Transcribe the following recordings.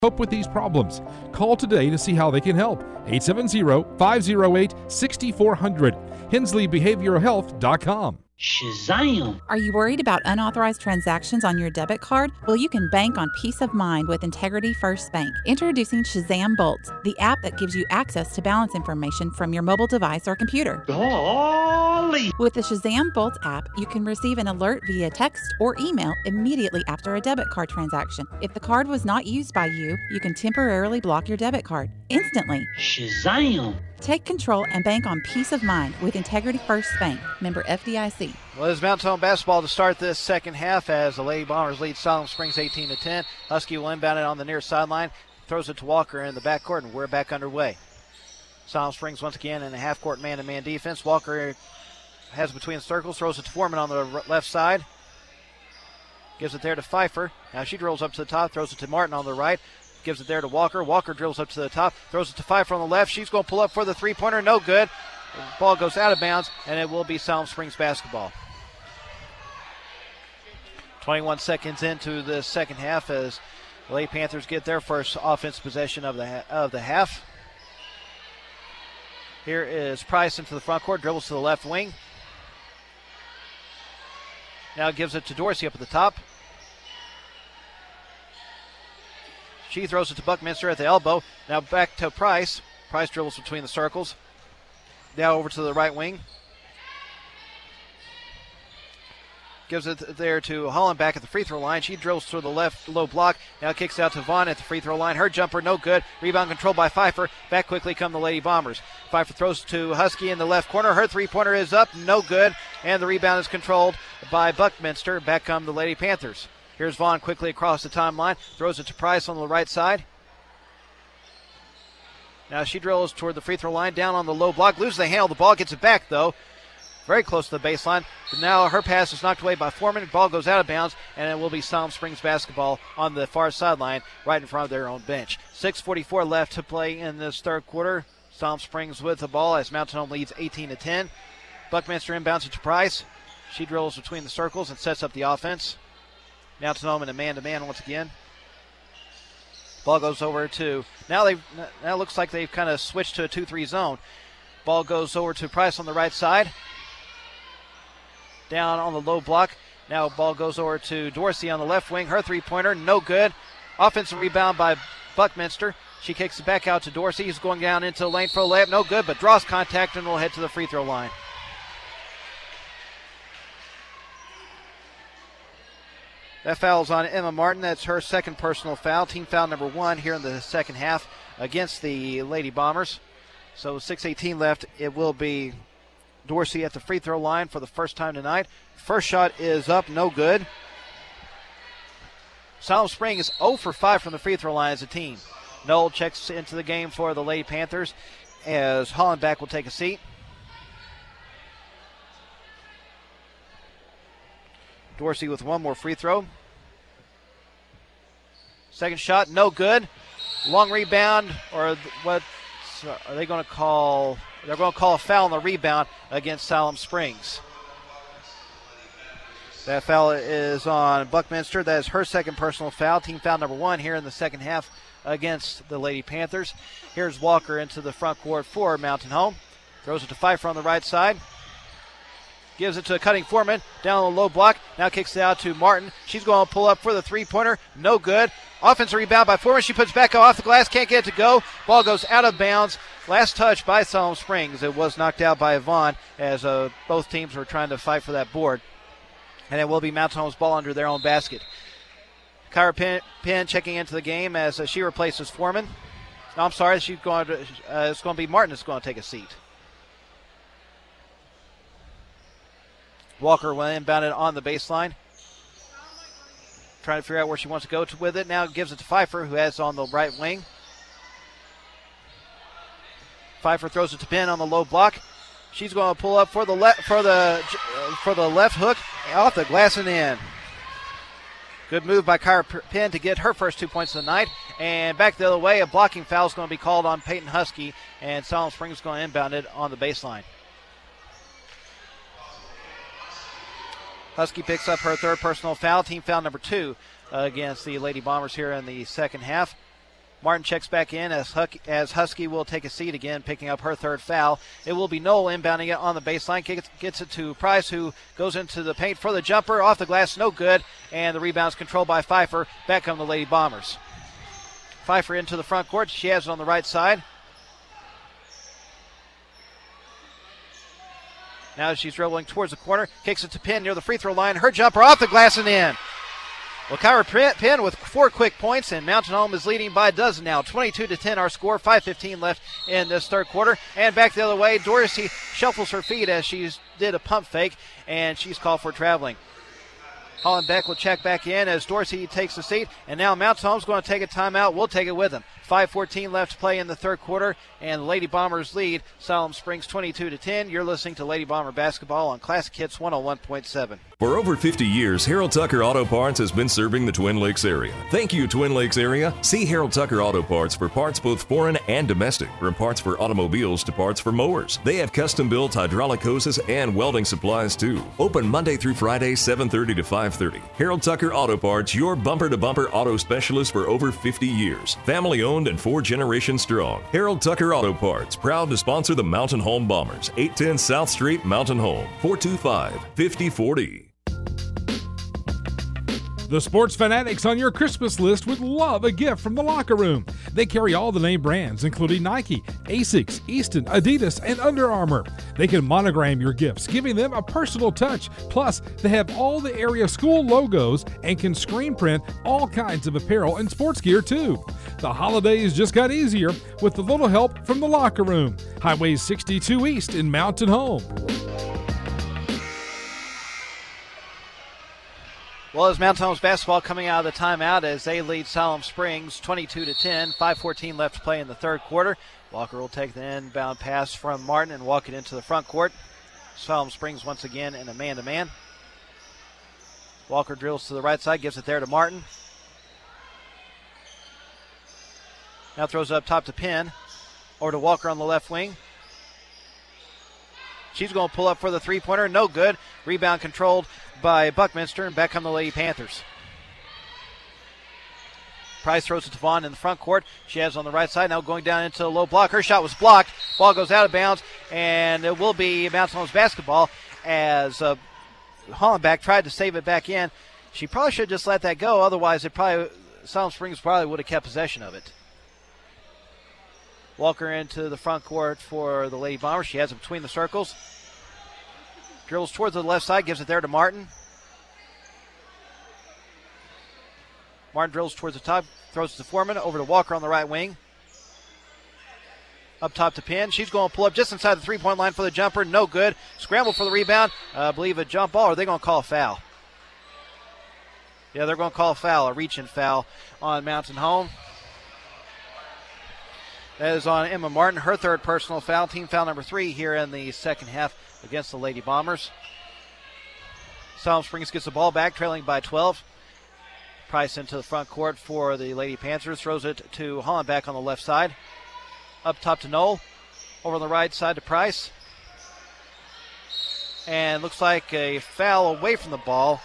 Cope with these problems. Call today to see how they can help. 870-508-6400. HensleyBehavioralHealth.com. Shazam! Are you worried about unauthorized transactions on your debit card? Well, you can bank on peace of mind with Integrity First Bank. Introducing Shazam Bolt, the app that gives you access to balance information from your mobile device or computer. Golly! With the Shazam Bolt app, you can receive an alert via text or email immediately after a debit card transaction. If the card was not used by you, you can temporarily block your debit card instantly. Shazam! Take control and bank on peace of mind with Integrity First Bank, member FDIC. Well, it's Mountain Home basketball to start this second half as the Lady Bombers lead Siloam Springs 18-10. Husky will inbound it on the near sideline, throws it to Walker in the backcourt, and we're back underway. Siloam Springs once again in a half-court man-to-man defense. Walker has it between the circles, throws it to Foreman on the left side. Gives it there to Pfeiffer. Now she drills up to the top, throws it to Martin on the right. Gives it there to Walker. Walker drills up to the top, throws it to Pfeiffer on the left. She's going to pull up for the three-pointer. No good. The ball goes out of bounds, and it will be Siloam Springs basketball. 21 seconds into the second half as the Lady Panthers get their first offensive possession of the half. Here is Price into the front court, dribbles to the left wing. Now gives it to Dorsey up at the top. She throws it to Buckminster at the elbow. Now back to Price. Price dribbles between the circles. Now over to the right wing. Gives it there to Holland back at the free throw line. She drills through the left low block. Now kicks out to Vaughn at the free throw line. Her jumper no good. Rebound controlled by Pfeiffer. Back quickly come the Lady Bombers. Pfeiffer throws to Husky in the left corner. Her three-pointer is up. No good. And the rebound is controlled by Buckminster. Back come the Lady Panthers. Here's Vaughn quickly across the timeline. Throws it to Price on the right side. Now she drills toward the free throw line. Down on the low block. Loses the handle. The ball gets it back, though. Very close to the baseline. But now her pass is knocked away by Foreman. The ball goes out of bounds, and it will be Siloam Springs basketball on the far sideline right in front of their own bench. 6:44 left to play in this third quarter. Siloam Springs with the ball as Mountain Home leads 18-10. Buckminster inbounds it to Price. She drills between the circles and sets up the offense. Mountain Home in a man-to-man once again. Ball goes over to, now it looks like they've kind of switched to a 2-3 zone. Ball goes over to Price on the right side. Down on the low block. Now ball goes over to Dorsey on the left wing. Her three-pointer, no good. Offensive rebound by Buckminster. She kicks it back out to Dorsey. He's going down into the lane for a layup. No good, but draws contact and will head to the free throw line. That foul's on Emma Martin. That's her second personal foul. Team foul number 1 here in the second half against the Lady Bombers. So 6:18 left. It will be Dorsey at the free throw line for the first time tonight. First shot is up, no good. Siloam Springs is 0 for 5 from the free throw line as a team. Knoll checks into the game for the Lady Panthers as Hollenbach will take a seat. Dorsey with one more free throw. Second shot, no good. Long rebound, or what are they going to call? They're going to call a foul on the rebound against Siloam Springs. That foul is on Buckminster. That is her second personal foul. Team foul number 1 here in the second half against the Lady Panthers. Here's Walker into the front court for Mountain Home. Throws it to Pfeiffer on the right side. Gives it to a cutting Foreman down on the low block. Now kicks it out to Martin. She's going to pull up for the three-pointer. No good. Offensive rebound by Foreman. She puts back off the glass. Can't get it to go. Ball goes out of bounds. Last touch by Siloam Springs. It was knocked out by Vaughn as both teams were trying to fight for that board. And it will be Mountain Home's ball under their own basket. Kyra Penn checking into the game as she replaces Foreman. No, I'm sorry. It's going to be Martin that's going to take a seat. Walker will inbound it on the baseline. Trying to figure out where she wants to go with it. Now gives it to Pfeiffer, who has on the right wing. Pfeiffer throws it to Penn on the low block. She's going to pull up for the left hook off the glass and in. Good move by Kyra Penn to get her first 2 points of the night. And back the other way, a blocking foul is going to be called on Peyton Husky, and Siloam Springs is going to inbound it on the baseline. Husky picks up her third personal foul, team foul number 2 against the Lady Bombers here in the second half. Martin checks back in as Husky will take a seat again, picking up her third foul. It will be Knoll inbounding it on the baseline, gets it to Price, who goes into the paint for the jumper. Off the glass, no good, and the rebound's controlled by Pfeiffer. Back come the Lady Bombers. Pfeiffer into the front court. She has it on the right side. Now she's dribbling towards the corner, kicks it to Penn near the free throw line. Her jumper off the glass and in. Well, Kyra Penn with 4 quick points, and Mountain Home is leading by a dozen now. 22-10 our score, 5:15 left in this third quarter. And back the other way, Dorsey shuffles her feet as she did a pump fake, and she's called for traveling. Hollenbeck will check back in as Dorsey takes the seat, and now Mountain Home's going to take a timeout. We'll take it with them. 5:14 left to play in the third quarter, and the Lady Bombers lead Siloam Springs 22-10. You're listening to Lady Bomber Basketball on Classic Hits 101.7. For over 50 years, Harold Tucker Auto Parts has been serving the Twin Lakes area. Thank you, Twin Lakes area. See Harold Tucker Auto Parts for parts both foreign and domestic, from parts for automobiles to parts for mowers. They have custom-built hydraulic hoses and welding supplies, too. Open Monday through Friday, 7:30 to 5:30. Harold Tucker Auto Parts, your bumper-to-bumper auto specialist for over 50 years. Family-owned and 4 generations strong. Harold Tucker Auto Parts, proud to sponsor the Mountain Home Bombers. 810 South Street, Mountain Home. 425-5040. The sports fanatics on your Christmas list would love a gift from the Locker Room. They carry all the name brands, including Nike, Asics, Easton, Adidas, and Under Armour. They can monogram your gifts, giving them a personal touch. Plus, they have all the area school logos and can screen print all kinds of apparel and sports gear, too. The holidays just got easier with a little help from the Locker Room. Highway 62 East in Mountain Home. Well, as Mountain Home's basketball coming out of the timeout as they lead Siloam Springs 22-10, 5:14 left to play in the third quarter. Walker will take the inbound pass from Martin and walk it into the front court. Siloam Springs once again in a man-to-man. Walker drills to the right side, gives it there to Martin. Now throws it up top to Penn. Over to Walker on the left wing. She's going to pull up for the three-pointer. No good. Rebound controlled by Buckminster, and back come the Lady Panthers. Price throws it to Vaughn in the front court. She has it on the right side, now going down into the low block. Her shot was blocked. Ball goes out of bounds, and it will be Mountain Home's basketball as Hollenbeck tried to save it back in. She probably should have just let that go. Otherwise, Siloam Springs probably would have kept possession of it. Walker into the front court for the Lady Bombers. She has it between the circles. Drills towards the left side, gives it there to Martin. Martin drills towards the top, throws it to Foreman, over to Walker on the right wing. Up top to Penn. She's going to pull up just inside the three-point line for the jumper. No good. Scramble for the rebound. I believe a jump ball, or are they going to call a foul? Yeah, they're going to call a foul, a reach-in foul on Mountain Home. That is on Emma Martin, her third personal foul, team foul number 3 here in the second half against the Lady Bombers. Siloam Springs gets the ball back, trailing by 12. Price into the front court for the Lady Panthers, throws it to Hollenbeck on the left side. Up top to Knoll, over on the right side to Price. And looks like a foul away from the ball.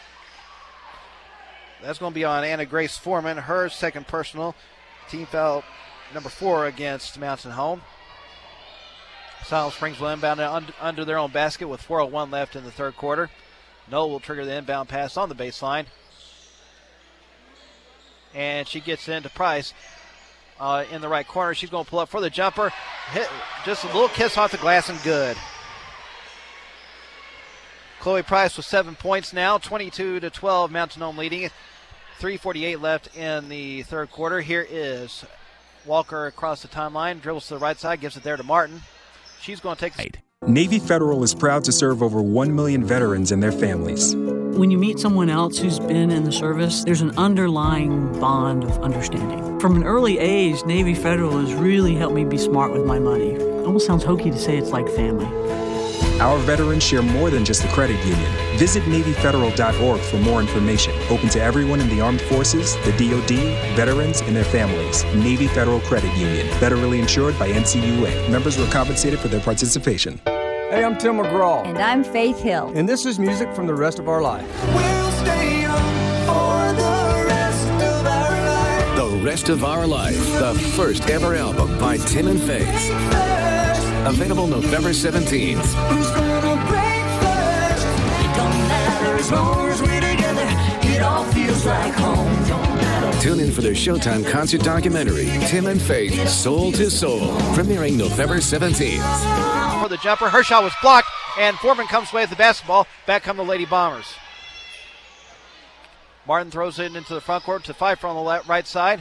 That's going to be on Anna Grace Foreman, her second personal, team foul number 4 against Mountain Home. Siloam Springs will inbound under their own basket with 4:01 left in the third quarter. Knoll will trigger the inbound pass on the baseline. And she gets into Price in the right corner. She's going to pull up for the jumper. Hit just a little kiss off the glass and good. Chloe Price with 7 points now, 22-12, Mountain Home leading. 3:48 left in the third quarter. Here is Walker across the timeline, dribbles to the right side, gives it there to Martin. She's going to take the... Navy Federal is proud to serve over 1 million veterans and their families. When you meet someone else who's been in the service, there's an underlying bond of understanding. From an early age, Navy Federal has really helped me be smart with my money. It almost sounds hokey to say it's like family. Our veterans share more than just a credit union. Visit NavyFederal.org for more information. Open to everyone in the Armed Forces, the DoD, veterans, and their families. Navy Federal Credit Union. Federally insured by NCUA. Members were compensated for their participation. Hey, I'm Tim McGraw. And I'm Faith Hill. And this is music from the rest of our life. We'll stay young for the rest of our life. The Rest of Our Life, the first ever album by Tim and Faith. Available November 17th. Who's gonna break first? It don't matter as long as we're together. It all feels like home. Don't matter. Tune in for their Showtime concert documentary, Tim and Faith, Soul to Soul, premiering November 17th. For the jumper, her shot was blocked, and Foreman comes away with the basketball. Back come the Lady Bombers. Martin throws it into the front court to Pfeiffer on the right side.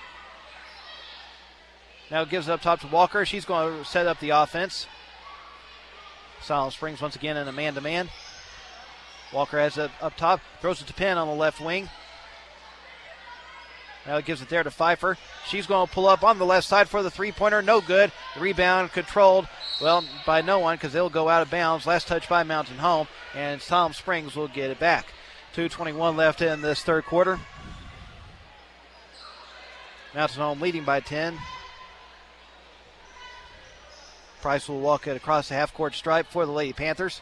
Now gives it up top to Walker. She's going to set up the offense. Siloam Springs once again in a man-to-man. Walker has it up top. Throws it to Penn on the left wing. Now it gives it there to Pfeiffer. She's going to pull up on the left side for the three-pointer. No good. The rebound controlled, well, by no one because they'll go out of bounds. Last touch by Mountain Home, and Siloam Springs will get it back. 2:21 left in this third quarter. Mountain Home leading by 10. Price will walk it across the half-court stripe for the Lady Panthers.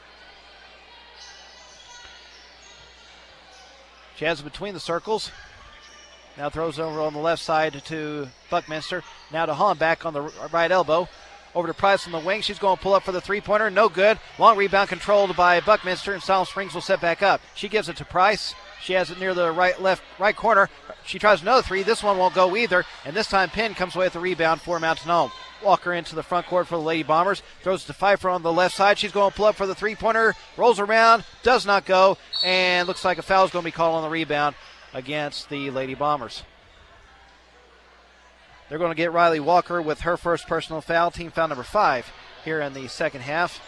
She has it between the circles. Now throws over on the left side to Buckminster. Now to Hahn back on the right elbow. Over to Price on the wing. She's going to pull up for the three-pointer. No good. Long rebound controlled by Buckminster, and Siloam Springs will set back up. She gives it to Price. She has it near the right corner. She tries another three. This one won't go either. And this time Penn comes away with the rebound for Mountain Home. Walker into the front court for the Lady Bombers. Throws it to Pfeiffer on the left side. She's going to pull up for the three-pointer. Rolls around. Does not go. And looks like a foul is going to be called on the rebound against the Lady Bombers. They're going to get Riley Walker with her first personal foul, team foul number 5 here in the second half.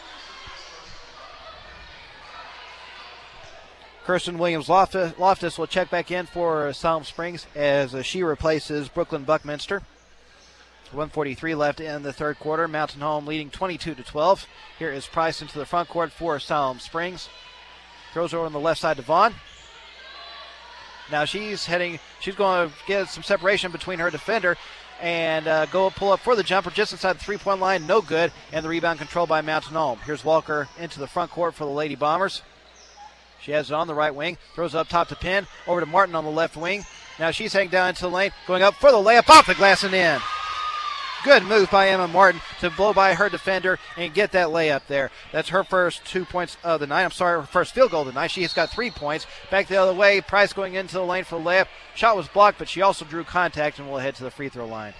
Kirsten Williams-Loftus will check back in for Siloam Springs as she replaces Brooklyn Buckminster. 1:43 left in the third quarter. Mountain Home leading 22-12. Here is Price into the front court for Siloam Springs. Throws over on the left side to Vaughn. Now she's going to get some separation between her defender and go pull up for the jumper just inside the three-point line. No good. And the rebound controlled by Mountain Home. Here's Walker into the front court for the Lady Bombers. She has it on the right wing. Throws it up top to Penn. Over to Martin on the left wing. Now she's heading down into the lane. Going up for the layup. Off the glass and in. Good move by Emma Martin to blow by her defender and get that layup there. That's her first 2 points of the night. Her first field goal of the night. She has got 3 points. Back the other way. Price going into the lane for the layup. Shot was blocked, but she also drew contact and will head to the free throw line.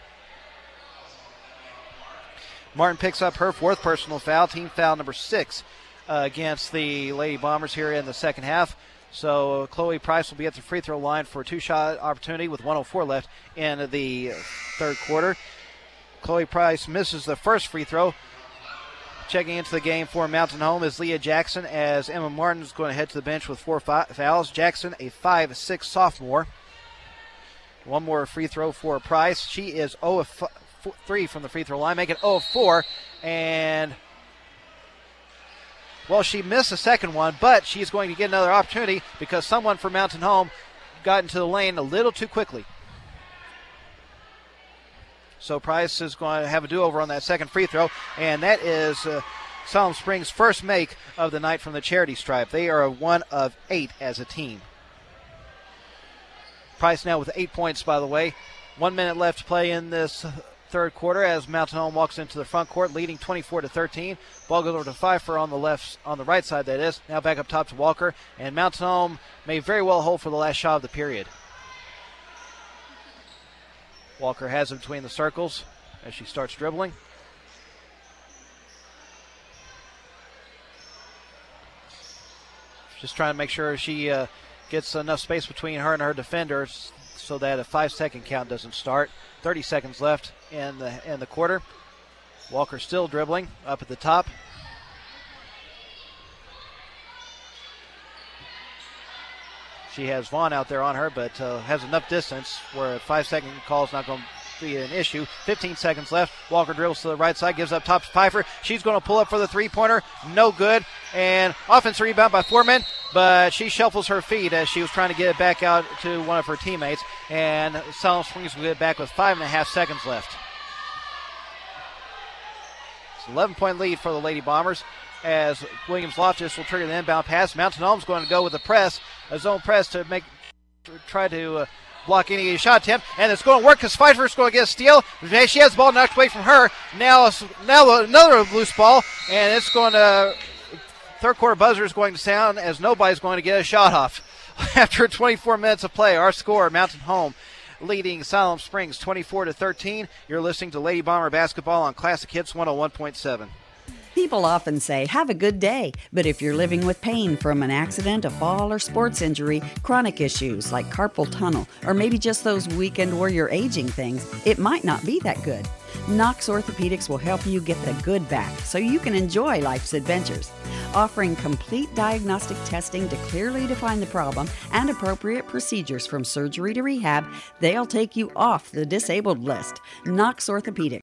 Martin picks up her fourth personal foul, team foul number 6 against the Lady Bombers here in the second half. So Chloe Price will be at the free throw line for a 2-shot opportunity with 1:04 left in the third quarter. Chloe Price misses the first free throw. Checking into the game for Mountain Home is Leah Jackson, as Emma Martin is going to head to the bench with 4 fouls. Jackson, a 5'6" sophomore. One more free throw for Price. She is 0 of 3 from the free throw line, making 0 of 4. And, well, she missed the second one, but she's going to get another opportunity because someone from Mountain Home got into the lane a little too quickly. So Price is going to have a do-over on that second free throw, and that is Siloam Springs' first make of the night from the charity stripe. They are a 1 of 8 as a team. Price now with 8 points, by the way. 1 minute left to play in this third quarter as Mountain Home walks into the front court, leading 24-13. Ball goes over to Pfeiffer on the right side, that is. Now back up top to Walker, and Mountain Home may very well hold for the last shot of the period. Walker has it between the circles as she starts dribbling. Just trying to make sure she gets enough space between her and her defenders so that a 5-second count doesn't start. 30 seconds left in the quarter. Walker still dribbling up at the top. She has Vaughn out there on her, but has enough distance where a 5-second call is not going to be an issue. 15 seconds left. Walker dribbles to the right side, gives up top to Pfeiffer. She's going to pull up for the three-pointer. No good. And offensive rebound by Foreman, but she shuffles her feet as she was trying to get it back out to one of her teammates. And Siloam Springs will get it back with 5.5 seconds left. It's an 11-point lead for the Lady Bombers, as Williams-Loftus will trigger the inbound pass. Mountain Home's going to go with the press, a zone press to try to blocking a shot attempt, and it's going to work because Pfeiffer's going to get a steal. She has the ball knocked away from her. Now another loose ball, and it's going to, third quarter buzzer is going to sound as nobody's going to get a shot off. After 24 minutes of play, our score, Mountain Home leading Siloam Springs 24-13. You're listening to Lady Bomber Basketball on Classic Hits 101.7. People often say, have a good day, but if you're living with pain from an accident, a fall, or sports injury, chronic issues like carpal tunnel, or maybe just those weekend warrior aging things, it might not be that good. Knox Orthopedics will help you get the good back so you can enjoy life's adventures. Offering complete diagnostic testing to clearly define the problem and appropriate procedures from surgery to rehab, they'll take you off the disabled list. Knox Orthopedics,